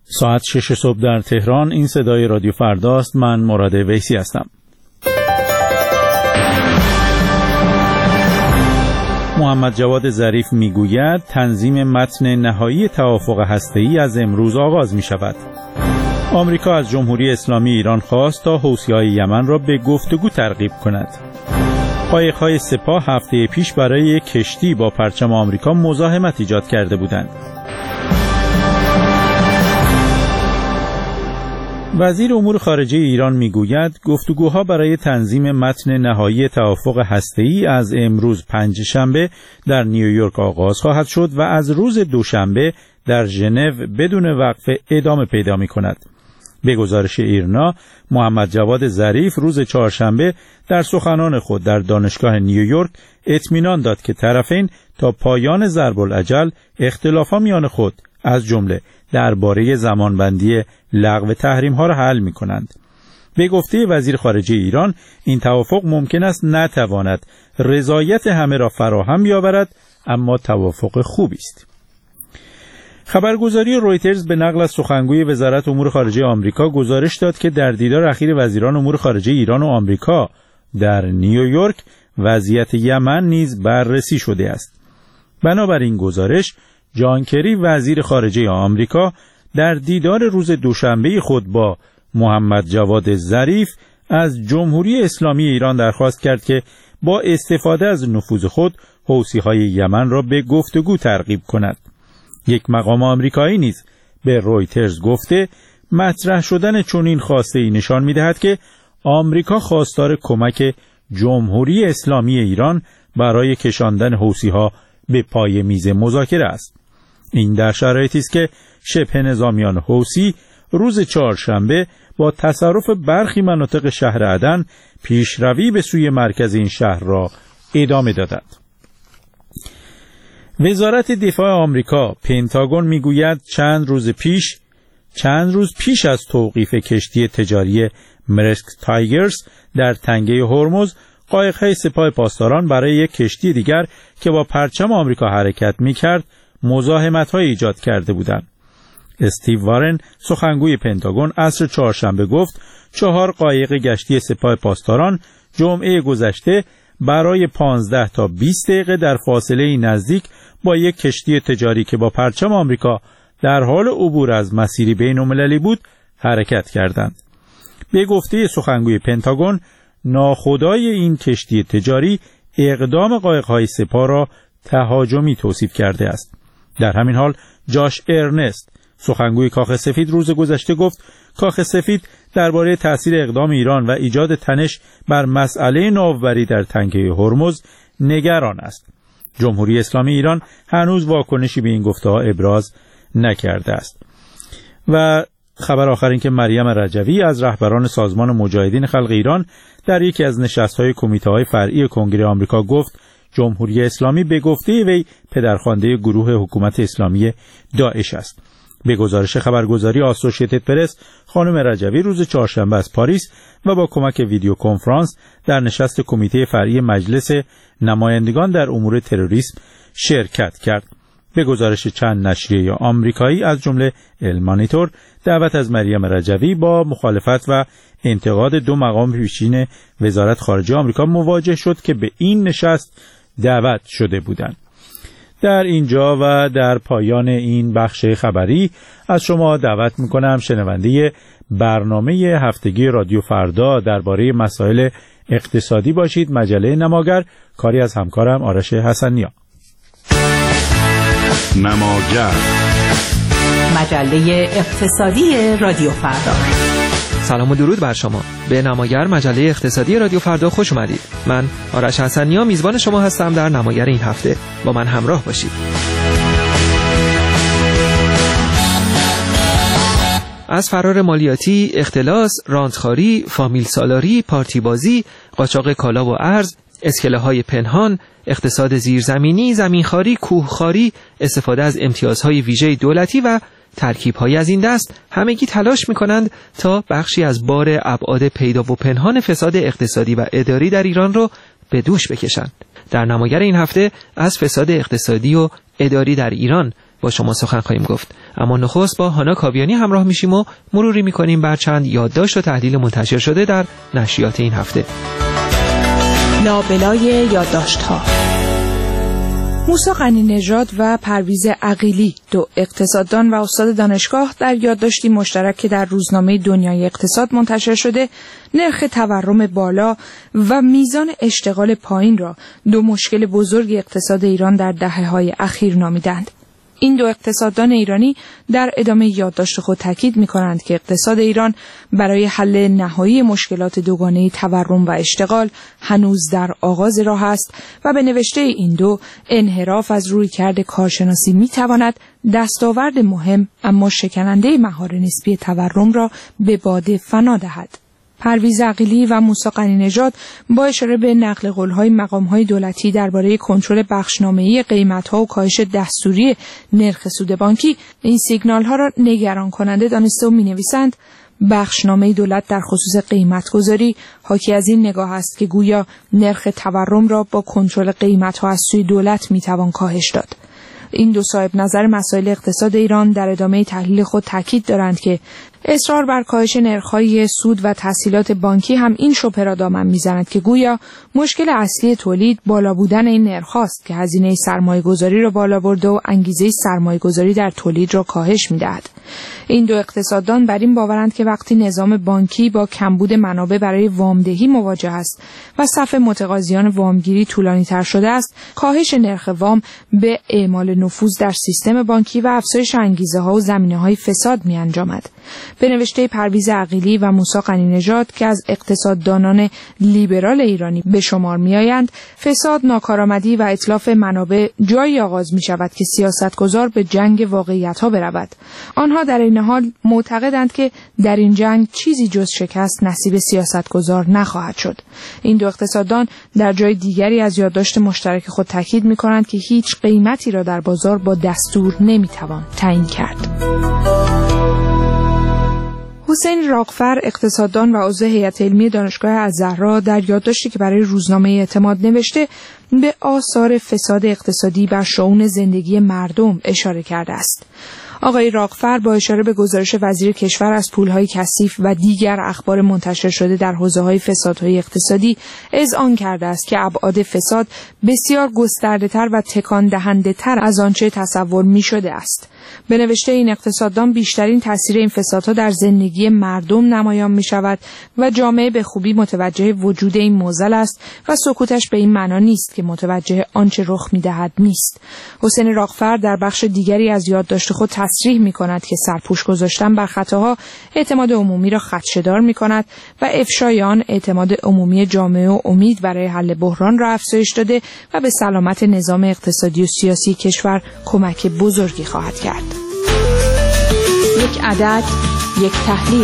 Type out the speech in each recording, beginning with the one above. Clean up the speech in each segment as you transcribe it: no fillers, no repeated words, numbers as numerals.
ساعت 6 صبح در تهران. این صدای رادیو فرداست. من مراد ویسی هستم. محمد جواد ظریف میگوید تنظیم متن نهایی توافق هسته‌ای از امروز آغاز می شود. آمریکا از جمهوری اسلامی ایران خواست تا حوثی‌های یمن را به گفتگو ترغیب کند. قایق‌های سپاه هفته پیش برای یک کشتی با پرچم آمریکا مزاحمت ایجاد کرده بودند. وزیر امور خارجه ایران میگوید گفتگوها برای تنظیم متن نهایی توافق هسته‌ای از امروز پنجشنبه در نیویورک آغاز خواهد شد و از روز دوشنبه در ژنو بدون وقفه ادامه پیدا می‌کند. به گزارش ایرنا، محمد جواد ظریف روز چهارشنبه در سخنان خود در دانشگاه نیویورک اطمینان داد که طرفین تا پایان ضرب الاجل اختلافات میان خود از جمله درباره زمانبندی لغو تحریم‌ها را حل می‌کنند. به گفته وزیر خارجه ایران، این توافق ممکن است نتواند رضایت همه را فراهم بیاورد، اما توافق خوبی است. خبرگزاری رویترز به نقل از سخنگوی وزارت امور خارجه آمریکا گزارش داد که در دیدار اخیر وزیران امور خارجه ایران و آمریکا در نیویورک وضعیت یمن نیز بررسی شده است. بنابراین گزارش، جان کری وزیر خارجه آمریکا در دیدار روز دوشنبه خود با محمد جواد ظریف از جمهوری اسلامی ایران درخواست کرد که با استفاده از نفوذ خود حوثی‌های یمن را به گفتگو ترغیب کند. یک مقام آمریکایی نیز به رویترز گفته مطرح شدن چنین خواسته‌ای نشان می‌دهد که آمریکا خواستار کمک جمهوری اسلامی ایران برای کشاندن حوثی‌ها به پای میز مذاکره است. این در شرایطی است که شبه نظامیان حوثی روز چهارشنبه با تصرف برخی مناطق شهر عدن پیشروی به سوی مرکز این شهر را ادامه دادند. وزارت دفاع آمریکا پنتاگون میگوید چند روز پیش از توقیف کشتی تجاری مرسک تایگرز در تنگه هرمز، قایق‌های سپاه پاسداران برای یک کشتی دیگر که با پرچم آمریکا حرکت می‌کرد مزاحمت‌های ایجاد کرده بودند. استیو وارن، سخنگوی پنتاگون، عصر چهارشنبه گفت 4 قایق گشتی سپاه پاسداران جمعه گذشته برای 15 تا 20 دقیقه در فاصله نزدیک با یک کشتی تجاری که با پرچم آمریکا در حال عبور از مسیری بین‌المللی بود حرکت کردند. به گفته سخنگوی پنتاگون، ناخودآگاه این کشتی تجاری اقدام قایق‌های سپاه را تهاجمی توصیف کرده است. در همین حال جاش ارنست، سخنگوی کاخ سفید، روز گذشته گفت کاخ سفید درباره تأثیر اقدام ایران و ایجاد تنش بر مسئله ناوبری در تنگه هرمز نگران است. جمهوری اسلامی ایران هنوز واکنشی به این گفته‌ها ابراز نکرده است. و خبر آخر این که مریم رجوی از رهبران سازمان مجاهدین خلق ایران در یکی از نشست‌های کمیته‌های فرعی کنگره آمریکا گفت جمهوری اسلامی به گفته وی پدرخوانده گروه حکومت اسلامی داعش است. به گزارش خبرگزاری آسوشیتد پرس، خانم رجوی روز چهارشنبه از پاریس و با کمک ویدیو کنفرانس در نشست کمیته فرعی مجلس نمایندگان در امور تروریسم شرکت کرد. به گزارش چند نشریه آمریکایی از جمله المانیتور، دعوت از مریم رجوی با مخالفت و انتقاد 2 مقام پیشین وزارت خارجه آمریکا مواجه شد که به این نشست دعوت شده بودند. در اینجا و در پایان این بخش خبری از شما دعوت میکنم شنونده برنامه هفتگی رادیو فردا درباره مسائل اقتصادی باشید. مجله نماگر، کاری از همکارم آرش حسنیا. نماگر، مجله اقتصادی رادیو فردا. سلام و درود بر شما. به نماگر، مجله اقتصادی رادیو فردا خوش اومدید. من آرش حسنیا میزبان شما هستم در نماگر این هفته. با من همراه باشید. از فرار مالیاتی، اختلاس، رانتخاری، فامیل سالاری، پارتی بازی، قاچاق کالا و ارز، اسکله‌های پنهان، اقتصاد زیرزمینی، زمینخواری، کوهخواری، استفاده از امتیازهای ویژه دولتی و ترکیب‌هایی از این دست همگی تلاش می‌کنند تا بخشی از بار ابعاد پیدا و پنهان فساد اقتصادی و اداری در ایران رو به دوش بکشند. در نماگر این هفته از فساد اقتصادی و اداری در ایران با شما سخن خواهیم گفت. اما نخست با هانا کاویانی همراه میشیم و مروری میکنیم بر چند یادداشت و تحلیل منتشر شده در نشریات این هفته. لابلای یادداشت‌ها. موسی غنی‌نژاد و پرویز عقیلی، دو اقتصاددان و استاد دانشگاه، در یادداشتی مشترک که در روزنامه دنیای اقتصاد منتشر شده، نرخ تورم بالا و میزان اشتغال پایین را دو مشکل بزرگ اقتصاد ایران در دهه‌های اخیر نامیدند. این دو اقتصاددان ایرانی در ادامه یادداشت خود تاکید می‌کنند که اقتصاد ایران برای حل نهایی مشکلات دوگانه تورم و اشتغال هنوز در آغاز راه است و به نوشته این دو انحراف از رویکرد کارشناسی می‌تواند دستاورد مهم اما شکننده مهار نسبی تورم را به باد فنا دهد. پرویز عقیلی و موسی غنی‌نژاد با اشاره به نقل قول‌های مقام‌های دولتی درباره کنترل بخشنامه‌ای قیمت‌ها و کاهش دستوری نرخ سود بانکی این سیگنال‌ها را نگران کننده دانسته و می‌نویسند بخشنامه دولت در خصوص قیمت‌گذاری حاکی از این نگاه است که گویا نرخ تورم را با کنترل قیمت‌ها از سوی دولت می‌توان کاهش داد. این دو صاحب نظر مسائل اقتصاد ایران در ادامه تحلیل خود تاکید دارند که اصرار بر کاهش نرخ‌های سود و تسهیلات بانکی هم این شبهه را دامن می‌زند که گویا مشکل اصلی تولید بالا بودن این نرخ‌هاست که هزینه سرمایه‌گذاری را بالا برده و انگیزه سرمایه‌گذاری در تولید را کاهش می‌دهد. این دو اقتصاددان بر این باورند که وقتی نظام بانکی با کمبود منابع برای وامدهی مواجه است و صف متقاضیان وامگیری طولانی‌تر شده است، کاهش نرخ وام به اعمال نفوذ در سیستم بانکی و افزایش انگیزه‌ها و زمینه‌های فساد می‌انجامد. به نوشته پرویز عقیلی و موسی غنی‌نژاد که از اقتصاددانان لیبرال ایرانی به شمار می‌آیند، فساد، ناکارآمدی و اتلاف منابع جایی آغاز می‌شود که سیاستگزار به جنگ واقعیت‌ها برود. آنها در این حال معتقدند که در این جنگ چیزی جز شکست نصیب سیاستگزار نخواهد شد. این دو اقتصاددان در جای دیگری از یادداشت مشترک خود تاکید می‌کنند که هیچ قیمتی را در بازار با دستور نمی‌توان تعیین کرد. حسین راغفر، اقتصاددان و عضو هیئت علمی دانشگاه الزهرا، در یادداشتی که برای روزنامه اعتماد نوشته به آثار فساد اقتصادی بر شئون زندگی مردم اشاره کرده است. آقای راغفر با اشاره به گزارش وزیر کشور از پولهای کثیف و دیگر اخبار منتشر شده در حوزه‌های فسادهای اقتصادی اذعان کرده است که ابعاد فساد بسیار گسترده‌تر و تکان دهنده‌تر از آنچه تصور می‌شده است. به نوشته این اقتصاددان بیشترین تاثیر این فسادها در زندگی مردم نمایان می‌شود و جامعه به خوبی متوجه وجود این معضل است و سکوتش به این معنا نیست که متوجه آنچه رخ می‌دهد نیست. حسین راغفر در بخش دیگری از یادداشت خود تصریح می‌کند که سرپوش گذاشتن بر خطاها اعتماد عمومی را خدشه‌دار می‌کند و افشای آن اعتماد عمومی جامعه و امید برای حل بحران را افزایش داده و به سلامت نظام اقتصادی و سیاسی کشور کمک بزرگی خواهد کرد. یک عدد، یک تحلیل.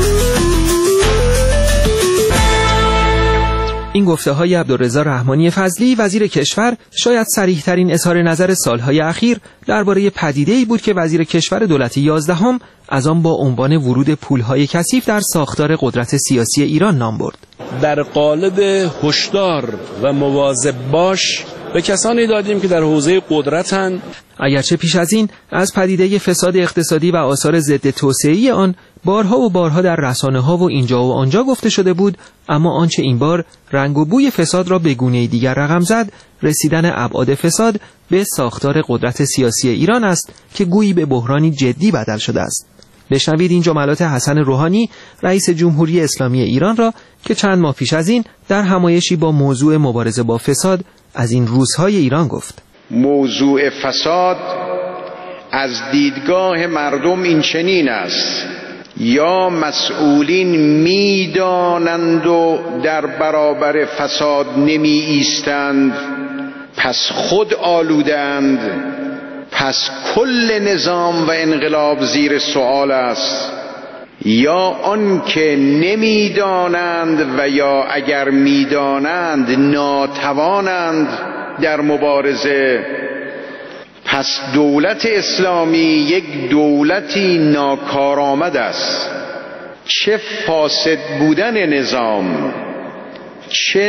این گفته‌های عبدالرضا رحمانی فضلی وزیر کشور شاید صریح‌ترین اظهار نظر سالهای اخیر درباره پدیده‌ای بود که وزیر کشور دولت 11 از آن با عنوان ورود پول‌های کثیف در ساختار قدرت سیاسی ایران نام برد. در قالب هشدار و مواظب باش به کسانی دادیم که در حوزه قدرتند. اگرچه پیش از این از پدیده فساد اقتصادی و آثار ضد توسعه‌ای آن بارها و بارها در رسانه‌ها و اینجا و آنجا گفته شده بود، اما آنچه این بار رنگ و بوی فساد را به گونه‌ای دیگر رقم زد، رسیدن ابعاد فساد به ساختار قدرت سیاسی ایران است که گویی به بحرانی جدی بدل شده است. بشنوید این جملات حسن روحانی، رئیس جمهوری اسلامی ایران را که چند ماه پیش از این در همایشی با موضوع مبارزه با فساد از این روزهای ایران گفت. موضوع فساد از دیدگاه مردم این چنین است: یا مسئولین میدانند و در برابر فساد نمی ایستند، پس خود آلودند، پس کل نظام و انقلاب زیر سؤال است، یا آن که نمیدانند و یا اگر میدانند ناتوانند در مبارزه. پس دولت اسلامی یک دولتی ناکارآمد است. چه فاسد بودن نظام، چه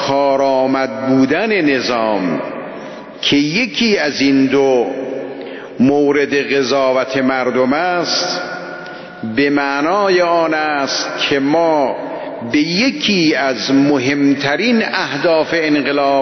ناکارآمد بودن نظام که یکی از این دو مورد قضاوت مردم است، به معنای آن است که ما به یکی از مهمترین اهداف انقلاب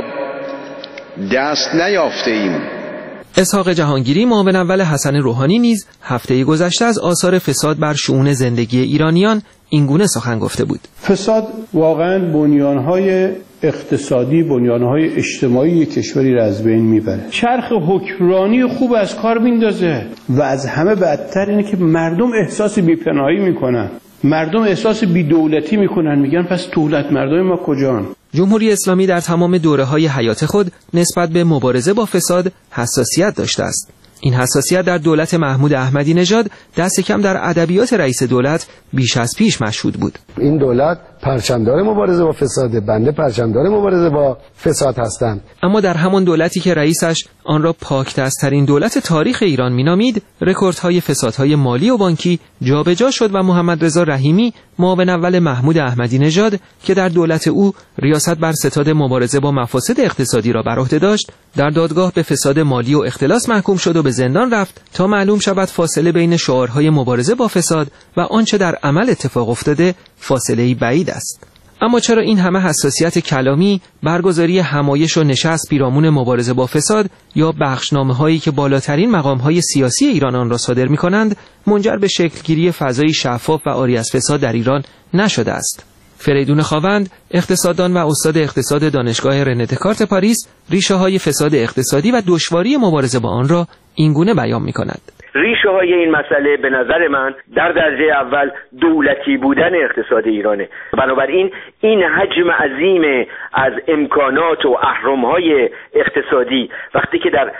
دست نیافته ایم. اسحاق جهانگیری معاون اول حسن روحانی نیز هفته گذشته از آثار فساد بر شؤون زندگی ایرانیان اینگونه سخن گفته بود. فساد واقعا بنیانهای اقتصادی، بنیانهای اجتماعی کشوری را از بین میبره، چرخ حکمرانی خوب از کار میندازه و از همه بدتر اینه که مردم احساس بی‌پناهی میکنن، مردم احساس بی‌دولتی میکنن، میگن پس دولت مردم ما کجان؟ جمهوری اسلامی در تمام دوره‌های حیات خود نسبت به مبارزه با فساد حساسیت داشته است. این حساسیت در دولت محمود احمدی نژاد دست کم در ادبیات رئیس دولت بیش از پیش مشهود بود. این دولت پرچمدار مبارزه با فساده، بنده پرچمدار مبارزه با فساد هستم. اما در همان دولتی که رئیسش آن را پاکدست‌ترین دولت تاریخ ایران مینامید، رکوردهای فسادهای مالی و بانکی جابجا شد و محمد رضا رحیمی معاون اول محمود احمدی نژاد که در دولت او ریاست بر ستاد مبارزه با مفاسد اقتصادی را بر عهده داشت، در دادگاه به فساد مالی و اختلاس محکوم شد و به زندان رفت تا معلوم شود فاصله بین شعارهای مبارزه با فساد و آنچه در عمل اتفاق افتاده فاصله‌ای بعید است. اما چرا این همه حساسیت کلامی، برگزاری همایش و نشست پیرامون مبارزه با فساد یا بخشنامه‌هایی که بالاترین مقام‌های سیاسی ایران آن را صادر می‌کنند منجر به شکلگیری فضایی شفاف و عاری از فساد در ایران نشده است؟ فریدون خاوند، اقتصاددان و استاد اقتصاد دانشگاه رنه دکارت پاریس، ریشه‌های فساد اقتصادی و دشواری مبارزه با آن را اینگونه بیان می‌کند. ریشه های این مسئله به نظر من در درجه اول دولتی بودن اقتصاد ایرانه. بنابراین این حجم عظیم از امکانات و اهرم‌های اقتصادی وقتی که در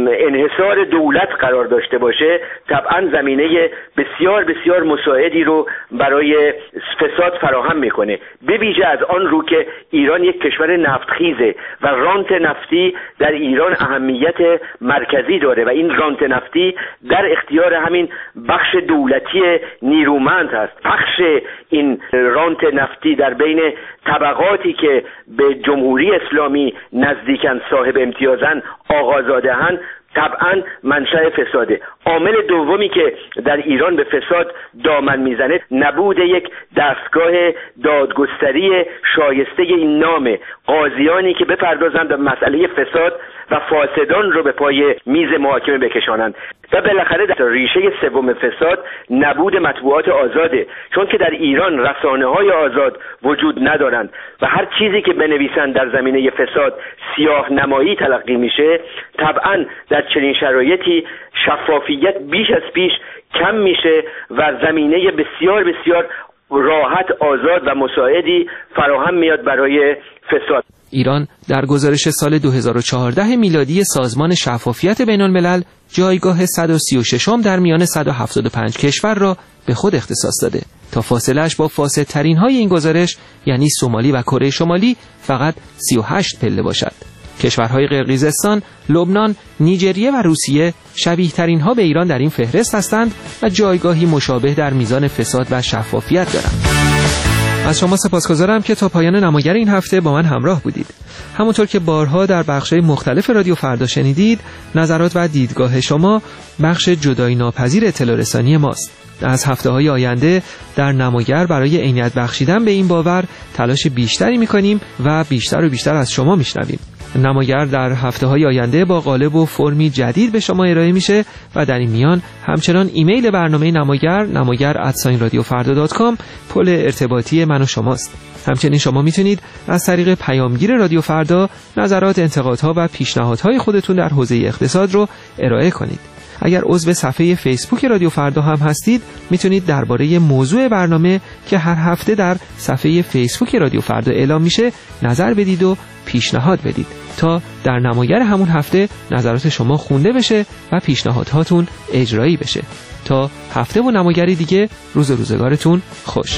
انحصار دولت قرار داشته باشه طبعا زمینه بسیار بسیار مساعدی رو برای فساد فراهم میکنه، به ویژه از آن رو که ایران یک کشور نفتخیزه و رانت نفتی در ایران اهمیت مرکزی داره و این رانت نفتی در اختیار همین بخش دولتی نیرومند هست. بخش این رانت نفتی در بین طبقاتی که به جمهوری اسلامی نزدیکن، صاحب امتیازن، آقازاده‌اند، طبعا منشأ فساده. عامل دومی که در ایران به فساد دامن میزنه نبود یک دستگاه دادگستری شایسته این نام، قاضیانی که بپردازند به مسئله فساد و فاسدان رو به پای میز محاکمه بکشانند. و بالاخره در ریشه سوم فساد نبود مطبوعات آزاده، چون که در ایران رسانه‌های آزاد وجود ندارند و هر چیزی که بنویسند در زمینه فساد سیاه نمایی تلقی میشه. طبعا در چنین شرایطی شفافیت بیش از پیش کم میشه و زمینه بسیار بسیار راحت، آزاد و مساعدی فراهم میاد برای فساد. ایران در گزارش سال 2014 میلادی سازمان شفافیت بین الملل جایگاه 136م در میان 175 کشور را به خود اختصاص داده تا فاصله‌اش با فاسدترین های این گزارش یعنی سومالی و کره شمالی فقط 38 پله باشد. کشورهای قرقیزستان، لبنان، نیجریه و روسیه شبیه ترین ها به ایران در این فهرست هستند و جایگاهی مشابه در میزان فساد و شفافیت دارند. از شما سپاسگزارم که تا پایان نماگر این هفته با من همراه بودید. همونطور که بارها در بخش‌های مختلف رادیو فردا شنیدید، نظرات و دیدگاه شما بخش جدایی ناپذیر اطلاع رسانی ماست. از هفته‌های آینده در نماگر برای عینیت بخشیدن به این باور تلاش بیشتری می‌کنیم و بیشتر از شما می‌شنویم. نماگر در هفته‌های آینده با قالب و فرمی جدید به شما ارائه میشه و در این میان همچنان ایمیل برنامه namagar@radiofarda.com پل ارتباطی من و شماست. همچنین شما میتونید از طریق پیامگیر رادیو فردا نظرات، انتقادها و پیشنهادهای خودتون در حوزه اقتصاد رو ارائه کنید. اگر عضو صفحه فیسبوک رادیو فردا هم هستید میتونید درباره موضوع برنامه که هر هفته در صفحه فیسبوک رادیو فردا اعلام میشه نظر بدید و پیشنهاد بدید تا در نماگر همون هفته نظرات شما خونده بشه و پیشنهادهاتون اجرایی بشه. تا هفته و نماگری دیگه، روزگارتون خوش.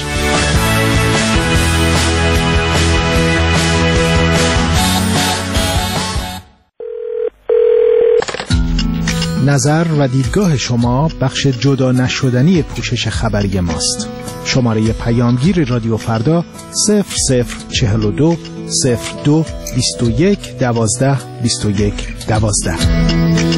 نظر و دیدگاه شما بخش جدا نشدنی پوشش خبری ماست. شماره پیامگیر رادیو فردا 0042 02 21 12 21 12.